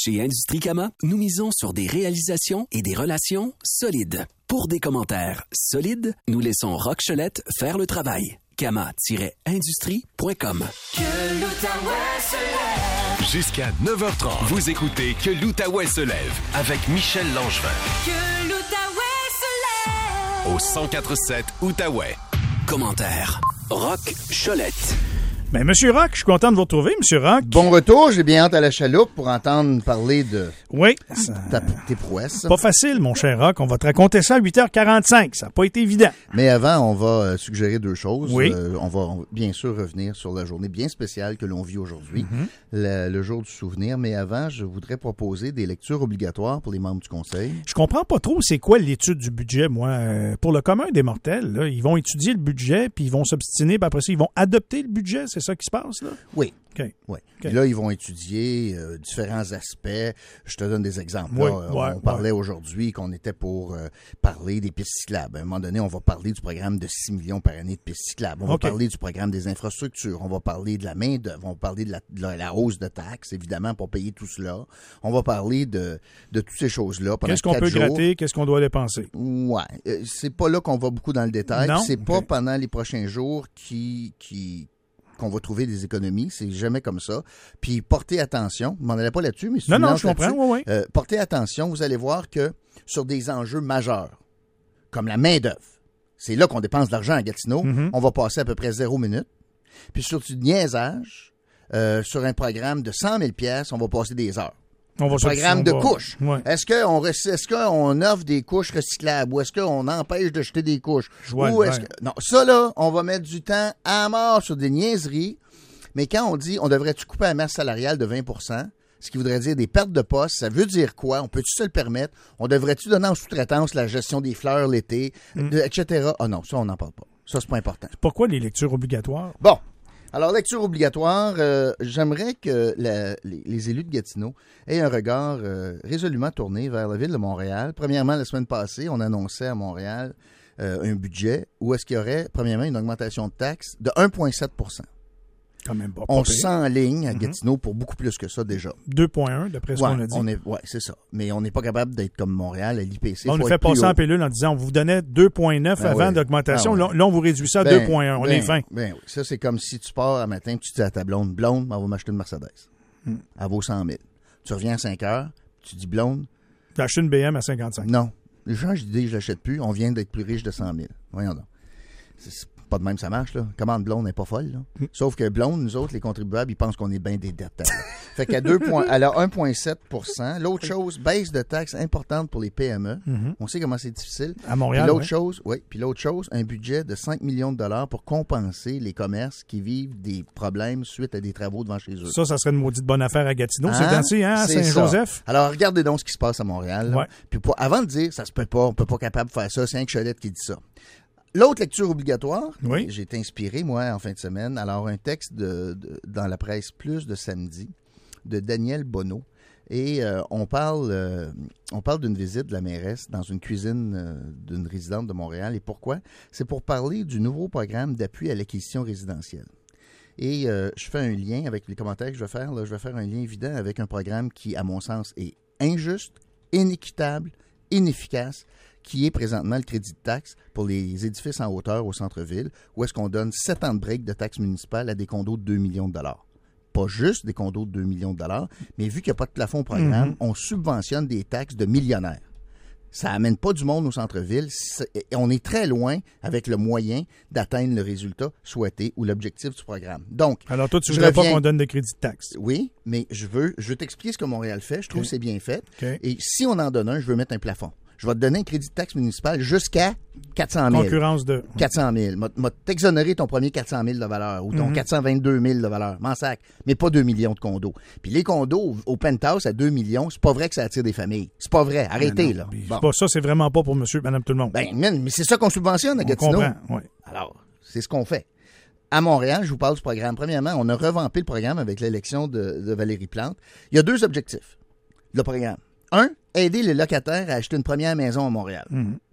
Chez Industrie Cama, nous misons sur des réalisations et des relations solides. Pour des commentaires solides, nous laissons Roch Cholette faire le travail. Cama-industrie.com. Que l'Outaouais se lève. Jusqu'à 9h30, vous écoutez Que l'Outaouais se lève avec Michel Langevin. Que l'Outaouais se lève. Au 104.7 Outaouais. Commentaire Roch Cholette. Ben, Monsieur Roch, je suis content de vous retrouver, Monsieur Roch. Bon retour, j'ai bien hâte à la chaloupe pour entendre parler de Oui. tes prouesses. Pas facile, mon cher Roch. On va te raconter ça à 8h45. Ça n'a pas été évident. Mais avant, on va suggérer deux choses. Oui. On va bien sûr revenir sur la journée bien spéciale que l'on vit aujourd'hui, le jour du souvenir. Mais avant, je voudrais proposer des lectures obligatoires pour les membres du Conseil. Je comprends pas trop c'est quoi l'étude du budget, moi. Pour le commun des mortels, là, ils vont étudier le budget, puis ils vont s'obstiner, puis après ça, ils vont adopter le budget. C'est ça qui se passe, là? Oui. OK. Oui. Okay. Puis là, ils vont étudier différents aspects. Je te donne des exemples. Oui, Là, on parlait aujourd'hui qu'on était pour parler des pistes cyclables. À un moment donné, on va parler du programme de 6 millions par année de pistes cyclables. On va parler du programme des infrastructures. On va parler de la main-d'œuvre. On va parler de la hausse de taxes, évidemment, pour payer tout cela. On va parler de toutes ces choses-là. Qu'est-ce qu'on peut gratter? Qu'est-ce qu'on doit dépenser? Ouais. C'est pas là qu'on va beaucoup dans le détail. Non? C'est pas pendant les prochains jours qu'on va trouver des économies. C'est jamais comme ça. Puis, portez attention. Je m'en allais pas là-dessus, mais Non, je comprends. Oui. Portez attention. Vous allez voir que sur des enjeux majeurs, comme la main-d'œuvre, c'est là qu'on dépense de l'argent à Gatineau. On va passer à peu près 0 minute. Puis, sur du niaisage, sur un programme de 100 000 $, on va passer des heures. Programme de couches. Ouais. Est-ce qu'on offre des couches recyclables ou est-ce qu'on empêche de jeter des couches? Non, ça là, on va mettre du temps à mort sur des niaiseries. Mais quand on dit on devrait-tu couper la masse salariale de 20%, ce qui voudrait dire des pertes de postes, ça veut dire quoi? On peut-tu se le permettre? On devrait-tu donner en sous-traitance la gestion des fleurs l'été, etc.? Ah non, ça on n'en parle pas. Ça, c'est pas important. Pourquoi les lectures obligatoires? Bon. Alors, lecture obligatoire, j'aimerais que les élus de Gatineau aient un regard résolument tourné vers la ville de Montréal. Premièrement, la semaine passée, on annonçait à Montréal un budget où est-ce qu'il y aurait, premièrement, une augmentation de taxes de 1,7 %. Quand même pas. On s'enligne à Gatineau pour beaucoup plus que ça déjà. 2,1 d'après ce qu'on a dit. Oui, c'est ça. Mais on n'est pas capable d'être comme Montréal à l'IPC. On nous fait passer en pilule en disant on vous donnait 2,9 avant d'augmentation. Là, on vous réduit ça à 2,1. On est fin. Oui. Ça, c'est comme si tu pars un matin et tu dis à ta blonde, elle va m'acheter une Mercedes. Elle vaut 100 000. Tu reviens à 5 heures, tu dis blonde. J'ai acheté une BM à 55. Non. Je change d'idée, je l'achète plus. On vient d'être plus riche de 100 000. Voyons donc. C'est pas de même ça marche, là. Commande blonde n'est pas folle, là. Sauf que blonde, nous autres, les contribuables, ils pensent qu'on est bien des dettes. Fait qu'à 1,7 %. L'autre chose, baisse de taxes importante pour les PME. On sait comment c'est difficile. À Montréal, Puis l'autre chose, un budget de 5 millions de dollars pour compenser les commerces qui vivent des problèmes suite à des travaux devant chez eux. Ça serait une maudite bonne affaire à Gatineau. C'est ainsi, à Saint-Joseph. Alors, regardez donc ce qui se passe à Montréal. Ouais. Puis avant de dire, ça se peut pas, on peut pas capable de faire ça, c'est un Cholette qui dit ça. L'autre lecture obligatoire, j'ai été inspiré, moi, en fin de semaine. Alors, un texte dans la presse plus de samedi, de Daniel Bonneau. Et on parle d'une visite de la mairesse dans une cuisine d'une résidente de Montréal. Et pourquoi? C'est pour parler du nouveau programme d'appui à l'acquisition résidentielle. Et je fais un lien avec les commentaires que je vais faire. Là, je vais faire un lien évident avec un programme qui, à mon sens, est injuste, inéquitable, inefficace, qui est présentement le crédit de taxe pour les édifices en hauteur au centre-ville, où est-ce qu'on donne 7 ans de break de taxes municipales à des condos de 2 millions de $. Pas juste des condos de 2 millions de $, mais vu qu'il n'y a pas de plafond au programme, on subventionne des taxes de millionnaires. Ça n'amène pas du monde au centre-ville. On est très loin avec le moyen d'atteindre le résultat souhaité ou l'objectif du programme. Donc, alors toi, tu ne voudrais pas qu'on donne de crédit de taxe? Oui, mais je veux t'expliquer ce que Montréal fait. Je trouve que c'est bien fait. Okay. Et si on en donne un, je veux mettre un plafond. Je vais te donner un crédit de taxe municipale jusqu'à 400 000. Concurrence de... 400 000. M'a t'exonérer ton premier 400 000 de valeur ou ton 422 000 de valeur. M'en sac. Mais pas 2 millions de condos. Puis les condos au penthouse à 2 millions, c'est pas vrai que ça attire des familles. C'est pas vrai. Arrêtez, là. Bon. Ça, c'est vraiment pas pour monsieur et madame tout le monde. Mais c'est ça qu'on subventionne à Gatineau. On comprend, oui. Alors, c'est ce qu'on fait. À Montréal, je vous parle du programme. Premièrement, on a revampé le programme avec l'élection de Valérie Plante. Il y a 2 objectifs. Le programme. 1, aider les locataires à acheter une première maison à Montréal.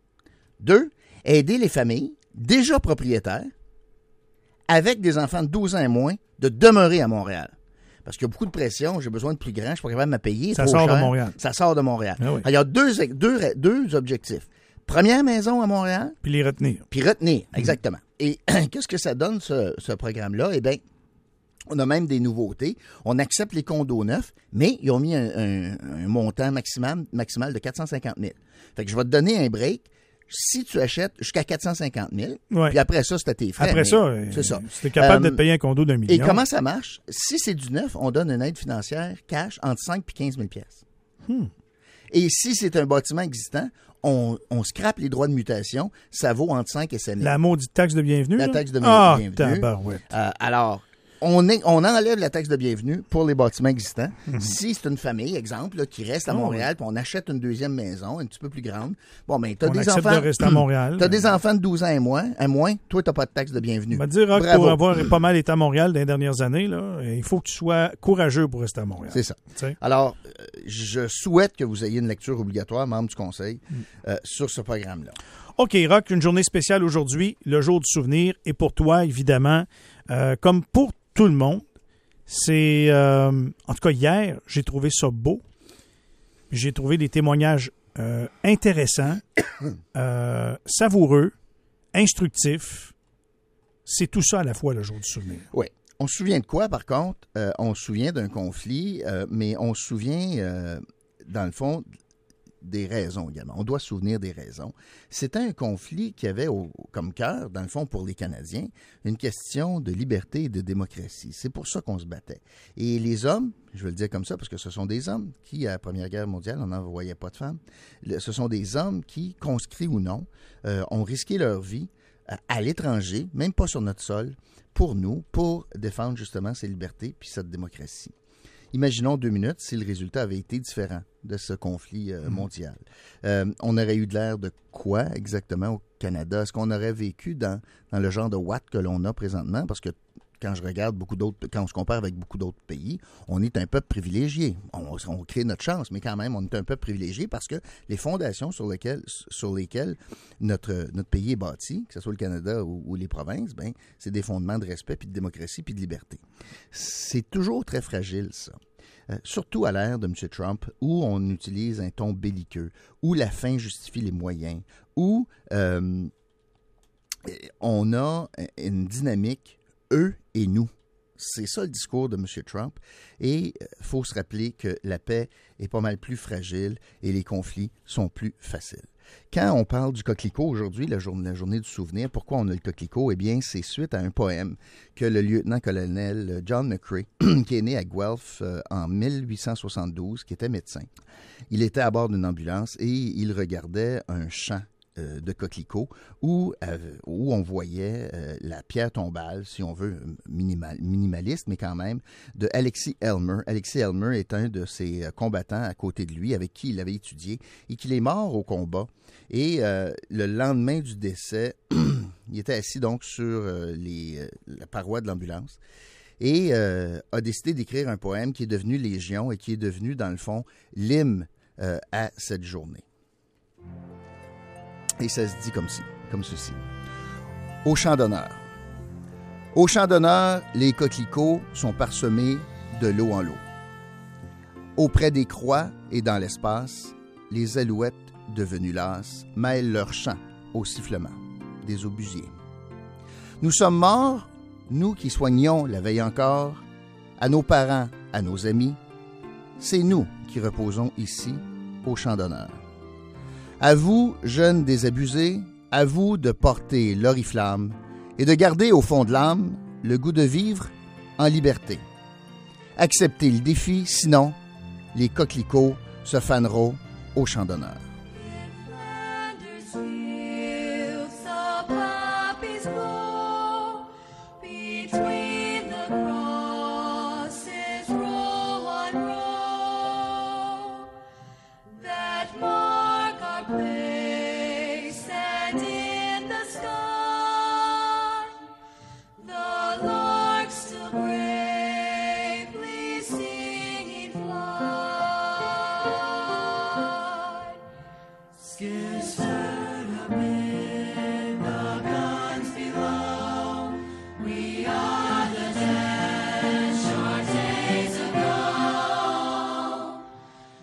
2, aider les familles déjà propriétaires avec des enfants de 12 ans et moins de demeurer à Montréal. parce qu'il y a beaucoup de pression, j'ai besoin de plus grand, je suis pas capable de me payer. Ça sort de Montréal. Ça sort de Montréal. Ah oui. Alors, il y a deux objectifs. Première maison à Montréal. Puis les retenir. Puis retenir, exactement. Et qu'est-ce que ça donne, ce programme-là? Eh bien, on a même des nouveautés. On accepte les condos neufs, mais ils ont mis un montant maximal de 450 000. Fait que je vais te donner un break. Si tu achètes jusqu'à 450 000, puis après ça, c'est à tes frais. Après ça, c'est ça. Si tu es capable de te payer un condo d'1 million. Et comment ça marche? Si c'est du neuf, on donne une aide financière cash entre 5 et 15 000 Et si c'est un bâtiment existant, on scrape les droits de mutation. Ça vaut entre 5 et 7 000. La maudite taxe de bienvenue? La taxe de bienvenue. Tabarouette. Alors, on enlève la taxe de bienvenue pour les bâtiments existants. Si c'est une famille, exemple, là, qui reste à Montréal, puis on achète une deuxième maison, un petit peu plus grande, bon, ben, t'as des enfants. De rester à Montréal. T'as des enfants de 12 ans et moins, toi, t'as pas de taxe de bienvenue. On va dire, Rock, pour avoir pas mal été à Montréal dans les dernières années, là, il faut que tu sois courageux pour rester à Montréal. C'est ça. T'sais? Alors, je souhaite que vous ayez une lecture obligatoire, membre du conseil, sur ce programme-là. OK, Rock, une journée spéciale aujourd'hui, le jour du souvenir, et pour toi, évidemment, comme pour tout le monde, c'est... en tout cas, hier, j'ai trouvé ça beau. J'ai trouvé des témoignages intéressants, savoureux, instructifs. C'est tout ça à la fois, le jour du souvenir. Oui. On se souvient de quoi, par contre? On se souvient d'un conflit, mais on se souvient, dans le fond, des raisons également. On doit se souvenir des raisons. C'était un conflit qui avait comme cœur, dans le fond, pour les Canadiens, une question de liberté et de démocratie. C'est pour ça qu'on se battait. Et les hommes, je vais le dire comme ça, parce que ce sont des hommes qui, à la Première Guerre mondiale, on n'envoyait pas de femmes, ce sont des hommes qui, conscrits ou non, ont risqué leur vie à l'étranger, même pas sur notre sol, pour nous, pour défendre justement ces libertés puis cette démocratie. Imaginons 2 minutes si le résultat avait été différent de ce conflit mondial. On aurait eu de l'air de quoi exactement au Canada? Est-ce qu'on aurait vécu dans le genre de Watt que l'on a présentement? Parce que quand je regarde quand on se compare avec beaucoup d'autres pays, on est un peuple privilégié. On crée notre chance, mais quand même, on est un peuple privilégié parce que les fondations sur lesquelles notre pays est bâti, que ce soit le Canada ou les provinces, ben, c'est des fondements de respect, puis de démocratie, puis de liberté. C'est toujours très fragile, ça. Surtout à l'ère de M. Trump, où on utilise un ton belliqueux, où la fin justifie les moyens, où on a une dynamique eux et nous. C'est ça le discours de M. Trump. Et il faut se rappeler que la paix est pas mal plus fragile et les conflits sont plus faciles. Quand on parle du coquelicot aujourd'hui, la journée du souvenir, pourquoi on a le coquelicot? Eh bien, c'est suite à un poème que le lieutenant-colonel John McCrae, qui est né à Guelph en 1872, qui était médecin. Il était à bord d'une ambulance et il regardait un champ de coquelicots où on voyait la pierre tombale, si on veut, minimaliste, mais quand même, de Alexis Elmer. Alexis Elmer est un de ses combattants à côté de lui, avec qui il avait étudié, et qu'il est mort au combat. Et le lendemain du décès, il était assis donc sur la paroi de l'ambulance et a décidé d'écrire un poème qui est devenu Légion et qui est devenu, dans le fond, l'hymne à cette journée. Et ça se dit comme ceci. Au champ d'honneur. Au champ d'honneur, les coquelicots sont parsemés de l'eau en l'eau. Auprès des croix et dans l'espace, les alouettes, devenues lasses, mêlent leur chant au sifflement des obusiers. Nous sommes morts, nous qui soignons la veille encore, à nos parents, à nos amis. C'est nous qui reposons ici, au champ d'honneur. À vous, jeunes désabusés, à vous de porter l'oriflamme et de garder au fond de l'âme le goût de vivre en liberté. Acceptez le défi, sinon les coquelicots se faneront au champ d'honneur.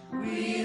We